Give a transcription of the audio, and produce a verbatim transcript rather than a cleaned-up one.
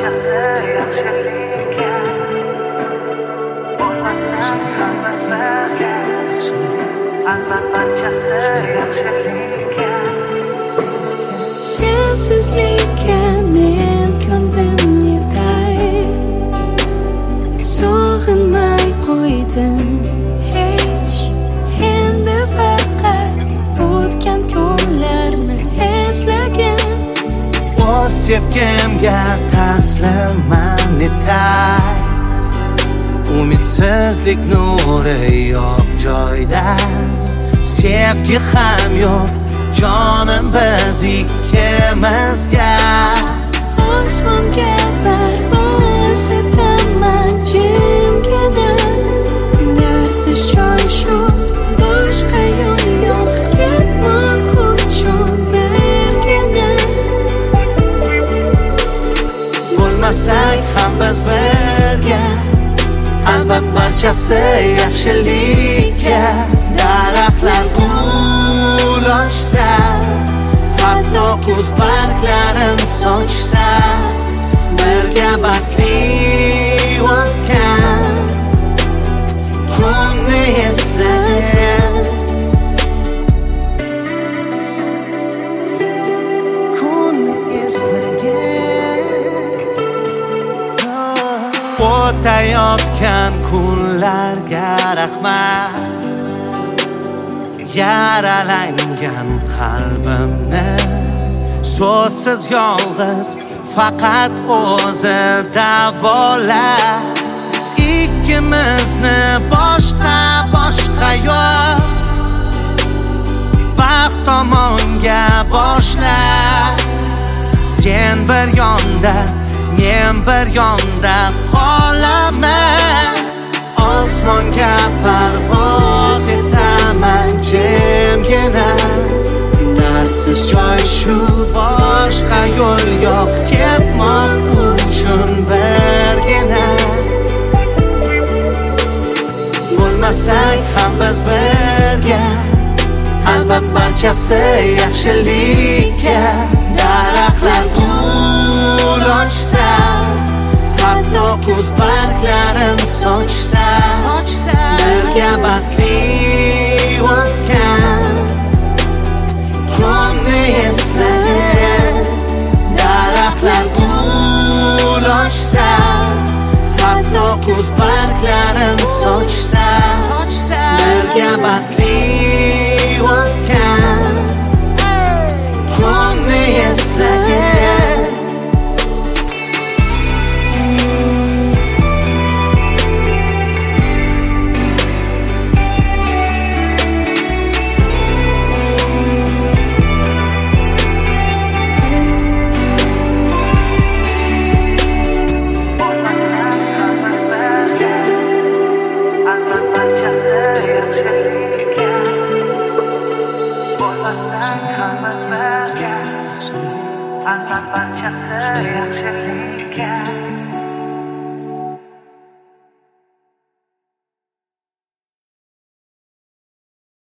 barchasi yaxshilikka bo'lmasam hamma birga albatta barchasi yaxshilikka Sensizlikka men ko'ndim yeday sog'inmay qo'ydim hech endi faqat o'tgan kunlarni eslagin o'z sevgimga taslimman etay umidsizlik nuri yo'q joyda sevgi ham yo'q jonim biz ikkimizga osmonga parvoz etaman jimgina darsiz joy shu boshqa yo'l yo'q ketmoq uchun birgina bo'lmasak ham biz birga albat barchasi yaxshilikka daraxtlar gul ochsa hatto kuz barglarin sochsa birga baxtli o'tgan kunni eslagin kunni eslagin o'tayotgan kunlarga rahmat yaralangan qalbimni so'zsiz yolg'iz faqat o'zi davolar ikkimizni boshqa boshqa yo'l baxt tomonga boshlar sen bir yonda men bir yonda qolaman osmonga parvoz etaman jimgina darsiz joy shu boshqa yo'l yo'q ketmoq uchun birgina bo'lmasak ham biz birga albat barchasi yaxshilikka daraxtlar gul ochsa hatto kuz barglarin sochsa birga baxtli o'tgan kunni eslagin daraxtlar gul ochsa hatto kuz barglarin sochsa birga baxtli o'tgan kunni eslagin albat barchasi yaxshilikka